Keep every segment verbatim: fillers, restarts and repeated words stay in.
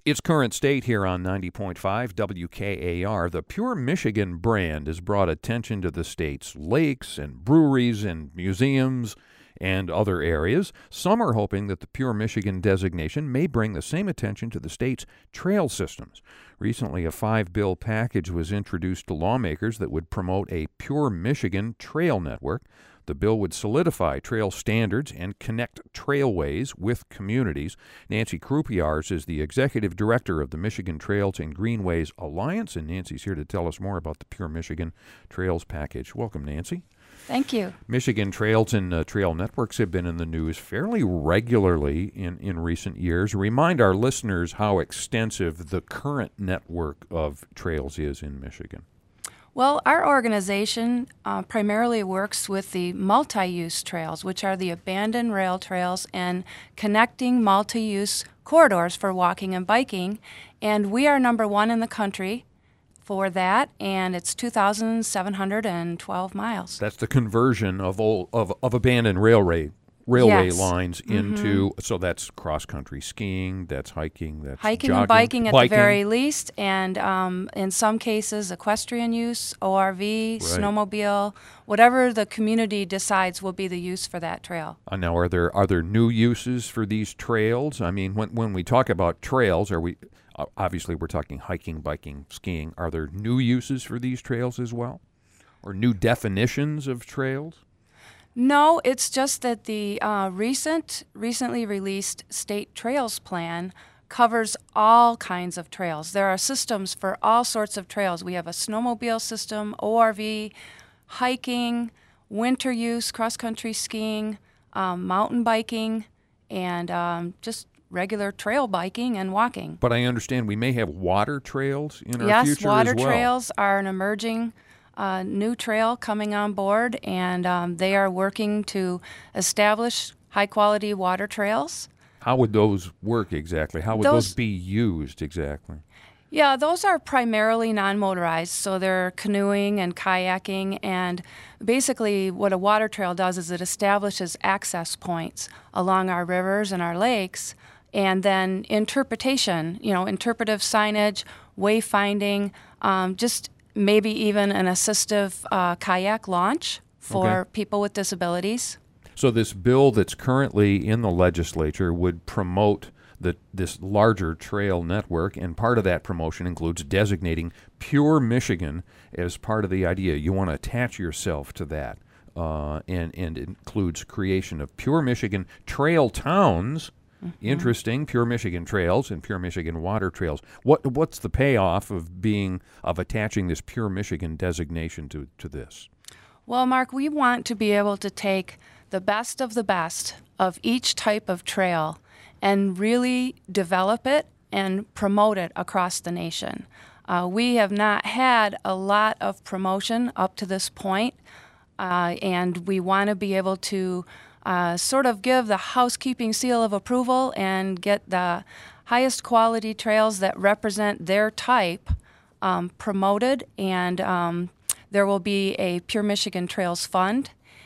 Its current state here on ninety point five W K A R, the Pure Michigan brand has brought attention to the state's lakes and breweries and museums and other areas. Some are hoping that the Pure Michigan designation may bring the same attention to the state's trail systems. Recently, a five-bill package was introduced to lawmakers that would promote a Pure Michigan trail network. The bill would solidify trail standards and connect trailways with communities. Nancy Croupiars is the executive director of the Michigan Trails and Greenways Alliance, and Nancy's here to tell us more about the Pure Michigan Trails package. Welcome, Nancy. Thank you. Michigan trails and uh, trail networks have been in the news fairly regularly in, in recent years. Remind our listeners how extensive the current network of trails is in Michigan. Well, our organization uh, primarily works with the multi-use trails, which are the abandoned rail trails and connecting multi-use corridors for walking and biking. And we are number one in the country for that, and it's two thousand seven hundred twelve miles. That's the conversion of old, of, of abandoned railway railway yes. lines into, mm-hmm. so that's cross-country skiing, that's hiking, that's hiking jogging, and biking at biking. the very least, and um, in some cases equestrian use, O R V, right. snowmobile, whatever the community decides will be the use for that trail. Uh, now, are there are there new uses for these trails? I mean, when when we talk about trails, are we uh, obviously we're talking hiking, biking, skiing. Are there new uses for these trails as well, or new definitions of trails? No, it's just that the uh, recent, recently released state trails plan covers all kinds of trails. There are systems for all sorts of trails. We have a snowmobile system, O R V, hiking, winter use, cross-country skiing, um, mountain biking, and um, just regular trail biking and walking. But I understand we may have water trails in our yes, future as well. well. Yes, water trails are an emerging Uh, new trail coming on board, and um, they are working to establish high-quality water trails. How would those work exactly? How would those, those be used exactly? Yeah, those are primarily non-motorized, so they're canoeing and kayaking, and basically what a water trail does is it establishes access points along our rivers and our lakes, and then interpretation, you know, interpretive signage, wayfinding, um, just maybe even an assistive uh, kayak launch for okay. people with disabilities. So this bill that's currently in the legislature would promote the, this larger trail network, and part of that promotion includes designating Pure Michigan as part of the idea. You want to attach yourself to that, uh, and, and it includes creation of Pure Michigan trail towns. Mm-hmm. Interesting, Pure Michigan trails and Pure Michigan water trails. What what's the payoff of being of attaching this Pure Michigan designation to, to this? Well, Mark, we want to be able to take the best of the best of each type of trail and really develop it and promote it across the nation. Uh, we have not had a lot of promotion up to this point, uh, and we want to be able to Uh, sort of give the housekeeping seal of approval and get the highest quality trails that represent their type um, promoted. And um, there will be a Pure Michigan Trails Fund,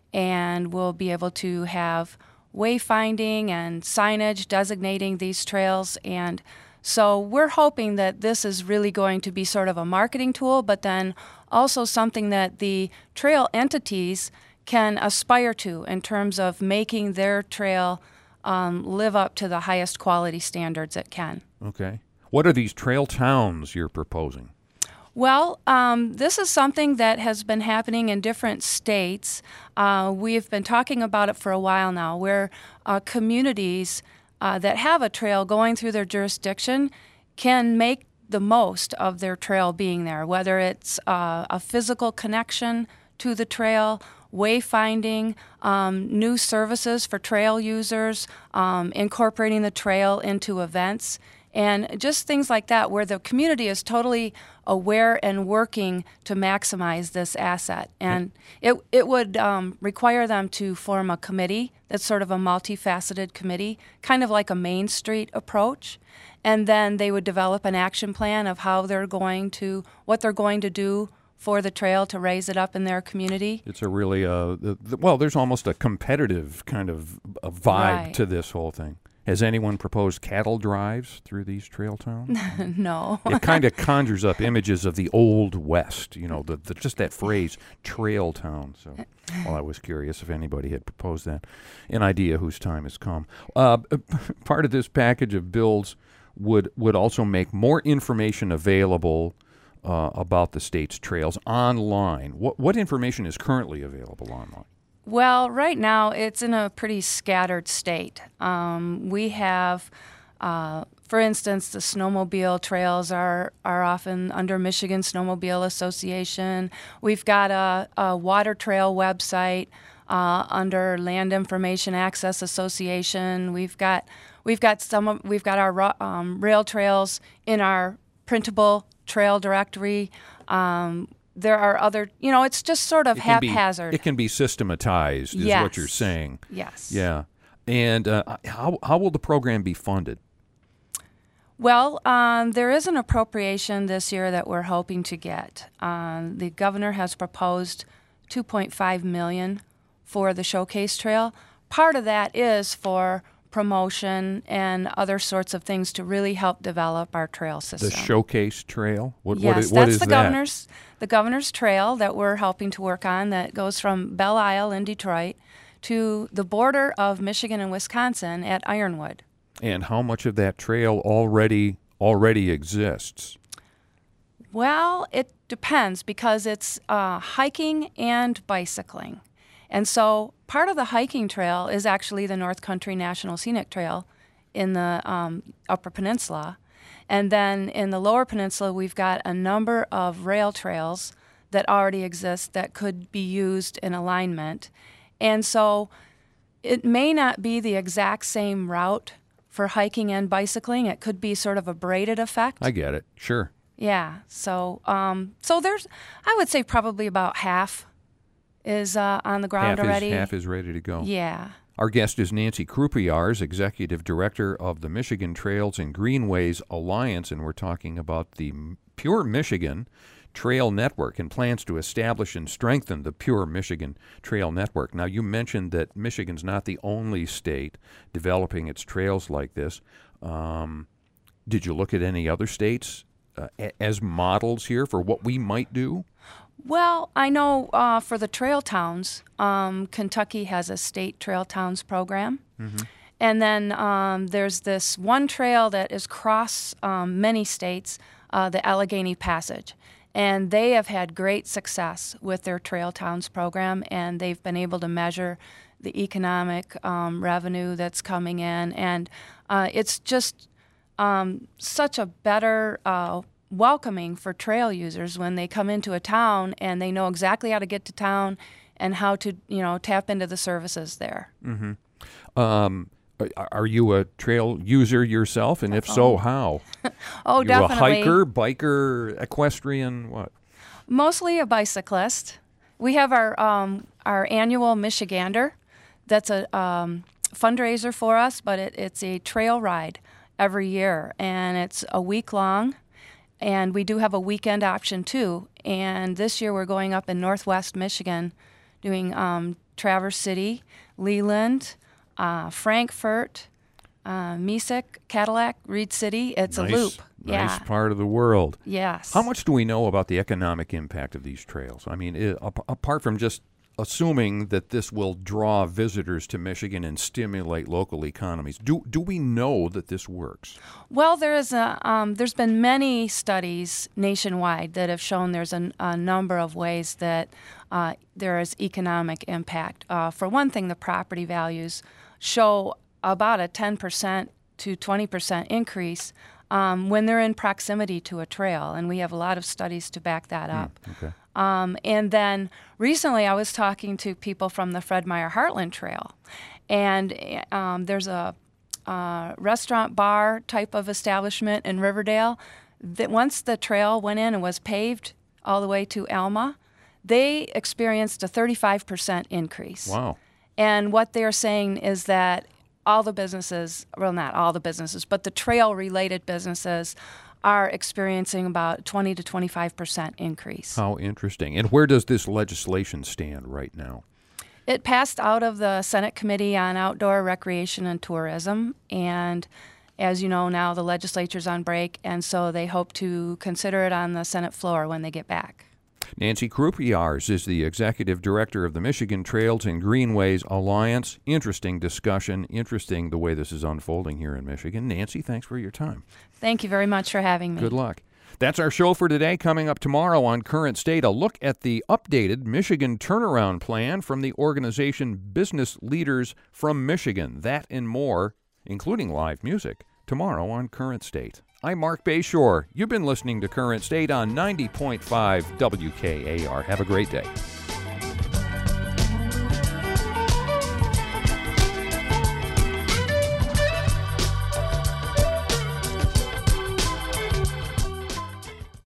and we'll be able to have wayfinding and signage designating these trails. And so we're hoping that this is really going to be sort of a marketing tool, but then also something that the trail entities can aspire to in terms of making their trail um, live up to the highest quality standards it can. Okay. What are these trail towns you're proposing? Well, um, this is something that has been happening in different states. Uh, we've been talking about it for a while now, where uh, communities uh, that have a trail going through their jurisdiction can make the most of their trail being there, whether it's uh, a physical connection to the trail, wayfinding, um, new services for trail users, um, incorporating the trail into events, and just things like that where the community is totally aware and working to maximize this asset. And it, it would um, require them to form a committee that's sort of a multifaceted committee, kind of like a Main Street approach. And then they would develop an action plan of how they're going to, what they're going to do for the trail to raise it up in their community. It's a really, uh, the, the, well, there's almost a competitive kind of a vibe right. to this whole thing. Has anyone proposed cattle drives through these trail towns? No. It kind of conjures up images of the Old West, you know, the, the just that phrase, trail town. So, well, I was curious if anybody had proposed that, an idea whose time has come. Uh, part of this package of bills would would also make more information available uh, about the state's trails online. What what information is currently available online? Well, right now it's in a pretty scattered state. Um, we have, uh, for instance, the snowmobile trails are, are often under Michigan Snowmobile Association. We've got a, a water trail website uh, under Land Information Access Association. We've got we've got some of, we've got our um, rail trails in our printable trail directory. Um, There are other, you know, it's just sort of it can haphazard. Be, it can be systematized, is yes. what you're saying. Yes. Yeah. And uh, how how will the program be funded? Well, um, there is an appropriation this year that we're hoping to get. Um, the governor has proposed two point five million dollars for the Showcase Trail. Part of that is for promotion and other sorts of things to really help develop our trail system. The Showcase Trail? What, yes, what is, what that's is the that? governor's the governor's trail that we're helping to work on that goes from Belle Isle in Detroit to the border of Michigan and Wisconsin at Ironwood. And how much of that trail already already exists? Well, it depends because it's uh, hiking and bicycling. And so part of the hiking trail is actually the North Country National Scenic Trail in the um, Upper Peninsula. And then in the Lower Peninsula, we've got a number of rail trails that already exist that could be used in alignment. And so it may not be the exact same route for hiking and bicycling. It could be sort of a braided effect. I get it. Sure. Yeah. So, um, so there's, I would say probably about half is uh, on the ground half already. Is, half is ready to go. Yeah. Our guest is Nancy Croupiars, Executive Director of the Michigan Trails and Greenways Alliance, and we're talking about the Pure Michigan Trail Network and plans to establish and strengthen the Pure Michigan Trail Network. Now, you mentioned that Michigan's not the only state developing its trails like this. Um, did you look at any other states uh, a- as models here for what we might do? Well, I know uh, for the trail towns, um, Kentucky has a state trail towns program. Mm-hmm. And then um, there's this one trail that is across um, many states, uh, the Allegheny Passage. And they have had great success with their trail towns program, and they've been able to measure the economic um, revenue that's coming in. And uh, it's just um, such a better uh, welcoming for trail users when they come into a town and they know exactly how to get to town and how to, you know, tap into the services there. Mm-hmm. Um, are you a trail user yourself? And if so, how? Oh, You're definitely. a hiker, biker, equestrian, what? Mostly a bicyclist. We have our um, our annual Michigander. That's a um, fundraiser for us, but it, it's a trail ride every year, and it's a week long. And we do have a weekend option, too. And this year we're going up in northwest Michigan doing um, Traverse City, Leland, uh, Frankfort, uh, Mesick, Cadillac, Reed City. It's nice, a loop. Nice yeah. part of the world. Yes. How much do we know about the economic impact of these trails? I mean, it, apart from just assuming that this will draw visitors to Michigan and stimulate local economies, do do we know that this works? Well, there is a um, there's been many studies nationwide that have shown there's a, a number of ways that uh, there is economic impact. Uh, for one thing, the property values show about a ten percent to twenty percent increase um, when they're in proximity to a trail, and we have a lot of studies to back that up. Mm, okay. Um, and then recently I was talking to people from the Fred Meyer Heartland Trail, and um, there's a uh, restaurant bar type of establishment in Riverdale that once the trail went in and was paved all the way to Alma, they experienced a thirty-five percent increase. Wow. And what they're saying is that all the businesses, well, not all the businesses, but the trail-related businesses are experiencing about twenty to twenty-five percent increase. How interesting. And where does this legislation stand right now? It passed out of the Senate Committee on Outdoor Recreation and Tourism, and as you know now, the legislature's on break, and so they hope to consider it on the Senate floor when they get back. Nancy Croupiars is the executive director of the Michigan Trails and Greenways Alliance. Interesting discussion, interesting the way this is unfolding here in Michigan. Nancy, thanks for your time. Thank you very much for having me. Good luck. That's our show for today. Coming up tomorrow on Current State, a look at the updated Michigan turnaround plan from the organization Business Leaders from Michigan. That and more, including live music, tomorrow on Current State. I'm Mark Bayshore. You've been listening to Current State on ninety point five W K A R. Have a great day.